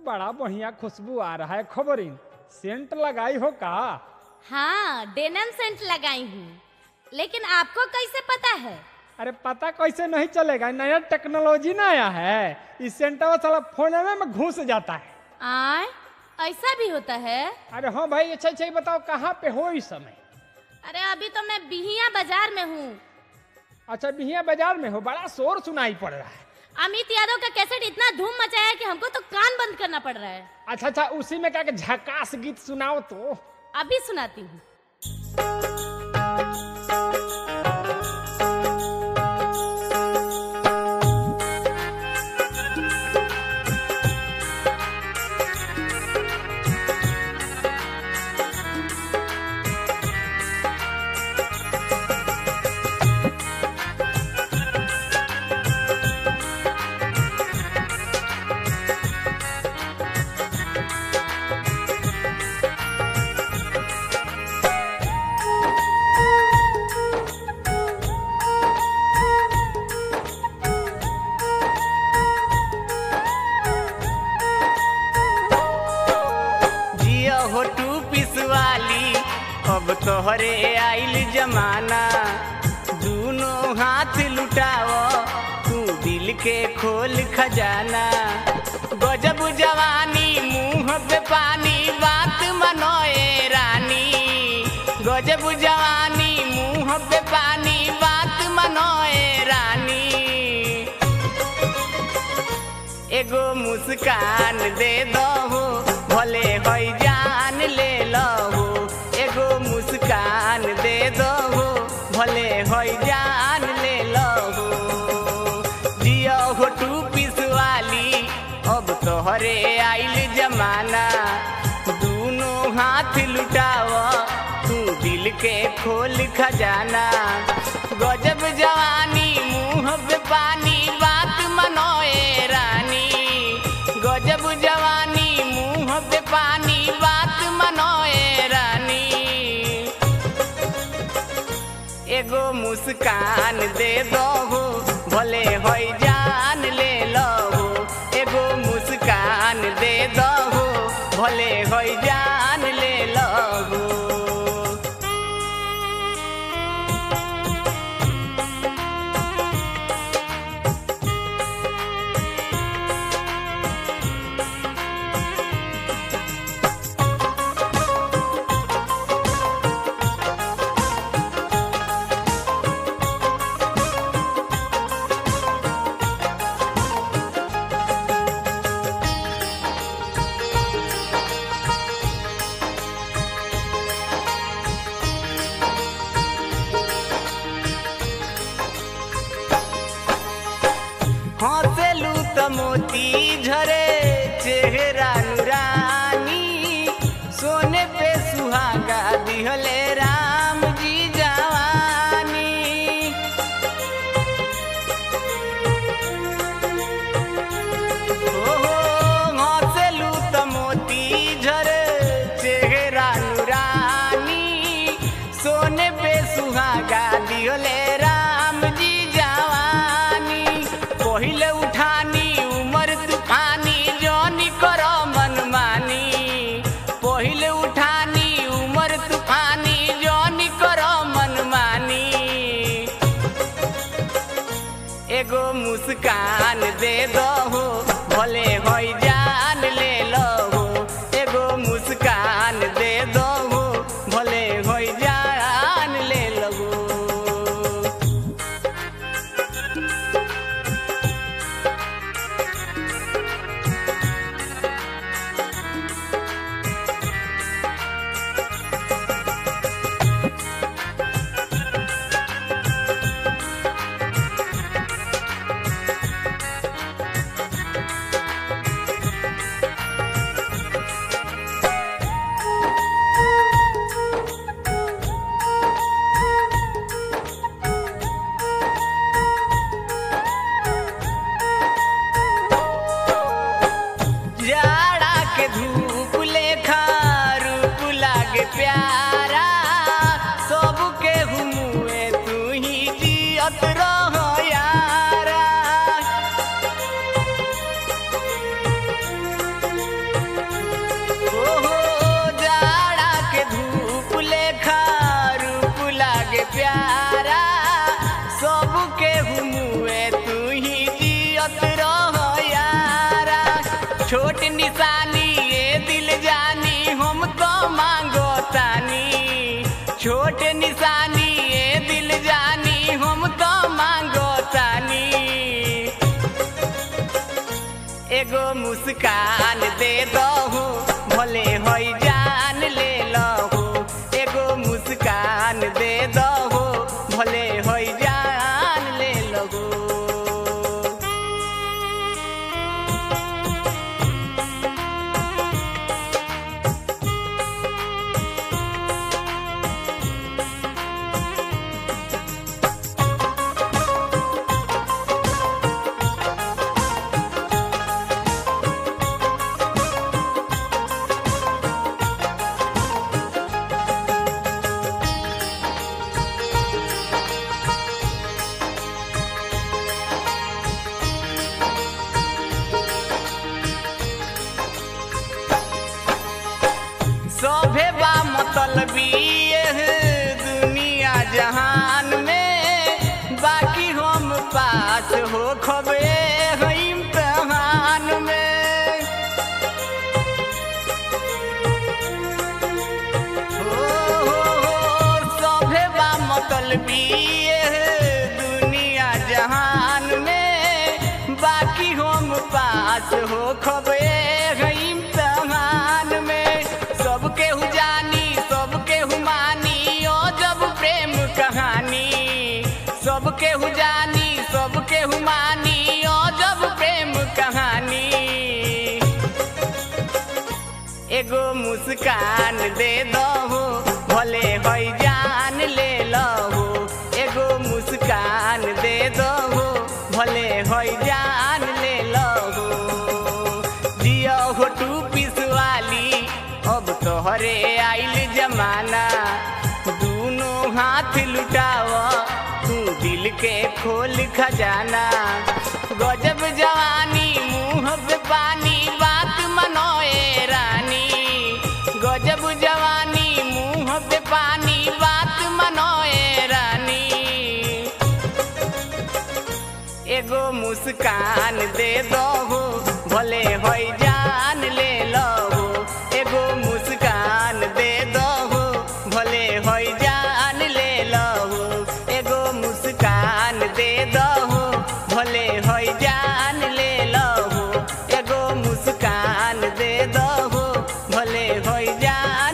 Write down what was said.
बड़ा बढ़िया खुशबू आ रहा है। खबरीन सेंट लगाई हो का? हाँ, डेनम सेंट लगाई हूँ। लेकिन आपको कैसे पता है? अरे पता कैसे नहीं चलेगा, नया टेक्नोलॉजी ना आया है। इस सेंटवा साला फोन में घुस जाता है। आय, ऐसा भी होता है? अरे हाँ भाई, अच्छा अच्छा बताओ कहाँ पे हो इस समय? अरे अभी तो मैं बिहिया बाजार में हूँ। अच्छा, बिहिया बाजार में हो? बड़ा शोर सुनाई पड़ रहा है। अमित यादव का कैसेट इतना धूम मचाया है कि हमको तो कान बंद करना पड़ रहा है। अच्छा अच्छा, उसी में क्या के झकास गीत सुनाओ तो। अभी सुनाती हूँ। अब तोहरे आइल जमाना, दोनों हाथ लुटाव तू दिल के खोल खजाना। गजब जवानी मुंह पे पानी, बात मनोए रानी। गजब जवानी मुंह पे पानी, बात मनोए रानी। एगो मुस्कान दे दो भले होई जान ले लो। एगो मुस्कान दे दो भले होई जान ले लो। जियो हो टू पीस वाली, अब तोहरे आइल जमाना। दोनों हाथ लुटाव तू दिल के खोल खजाना। गजब जवानी मुंह पे पानी, बात मनोए रानी। गजब जवानी मुंह पे पानी, बात मनोए रानी। एगो मुस्कान दे दो भले होई जान ले लो। एगो मुस्कान दे दो भले होई जान ले लो। हंसलू त मोती झरे चेहरा नुरानी। सोने पे सुहागा दिहले राम जी जवानी। हंसलू त मोती झरे चेहरा नुरानी। सोने पे सुहागा दिहले राम जी जवानी। पहिले उठानी उमर तूफानी, जौनी करो मनमानी। पहिले उठानी उमर तूफानी, जौनी करो मनमानी। एगो मुस्कान दे दो भले होई जान ले लो। एगो मुस्कान दे दो भले होई जान ले लो। जाड़ा के धूप लेखा रूप लागे प्यारा। सबके हुए तू ही जियत रहो यारा। छोट निशानी ये दिल जानी हम तो मांगो तानी छोट निशानी ये दिल जानी हम तो मांगो तानी एगो मुस्कान दे दहु भले होई जान ले लहु एगो मुस्कान दे दहु भले होई जान ले लहु सभे बा मतलबी दुनिया जहान में बाकी हम पास हो खबे इम्तहान में सभे बा मतलबी दुनिया जहान में बाकी हम पास हो खबे इम्तहान में सबके हु जानी सबके हु मानी ओ जब प्रेम कहानी सबके हु जानी सबके हु मानी ओ जब प्रेम कहानी एगो मुस्कान दे दहु भले होई जान ले लहु एगो मुस्कान दे दहु भले होई जान ले लहु जिया हो टू पीस वाली अब तोहरे आइल जमाना दोनों हाथ लुटाव तू दिल के खोल खजाना गजब जवानी मुंह पे पानी बात मनोए रानी गजब जवानी मुंह पे पानी बात मनोए रानी एगो मुस्कान दे दहु भले होई जान ले लहु एगो मुस्कान दे दहु भले होई जान ले लहु एगो मुस्कान दे दहु भले होई जान ले लहु एगो मुस्कान दे दहु भले होई जान